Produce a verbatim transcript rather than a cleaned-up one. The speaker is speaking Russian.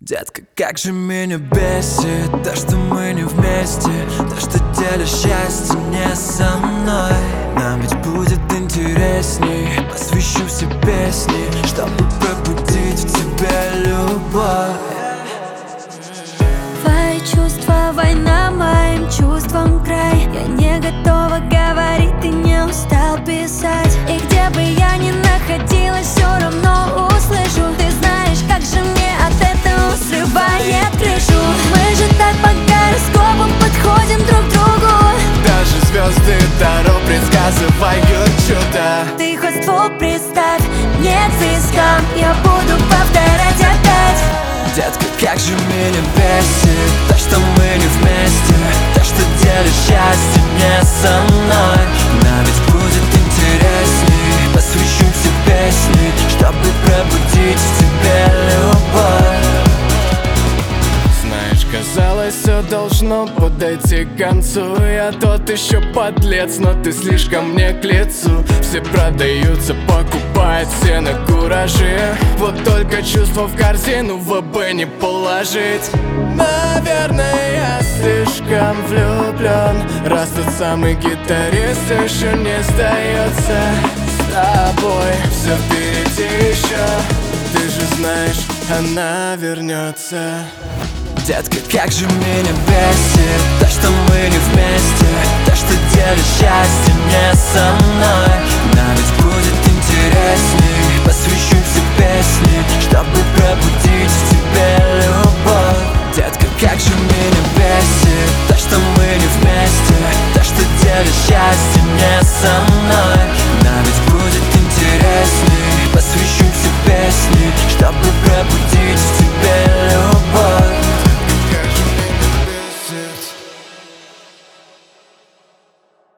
Детка, как же меня бесит то, что мы не вместе, то, что делишь счастье не со мной. Нам ведь будет интересней, посвящу все песни, чтобы пробудить в тебе любовь. Твои чувства, война моим чувствам край. Я не готова говорить, ты не устал писать. И где бы я ни находилась, все равно услышу. Ты знаешь, как же мне от этого срывает крышу. Мы же так по гороскопам подходим друг к другу. Даже звезды Таро предсказывают чудо. Ты хоть звук представь, нет вискам, я буду повторять опять. Детка, как же меня бесит то, что мы не вместе, то, что делишь счастье не со мной. Нам ведь будет интересней, посвящу все песни, чтобы пробудить в тебе любовь. Знаешь, казалось, все должно подойти к концу. Я тот еще подлец, но ты слишком мне к лицу. Все продаются, покупают все на кураже. Вот только чувства в корзину в ВБ не положить. Наверное, я слишком влюблен, раз тот самый гитарист еще не сдается. С тобой все впереди еще, ты же знаешь, она вернется. Детка, как же меня бесит то, что мы не вместе, то, что делишь счастье не со мной. Нам ведь будет интересней, посвящу все песни, чтобы пробудить в тебе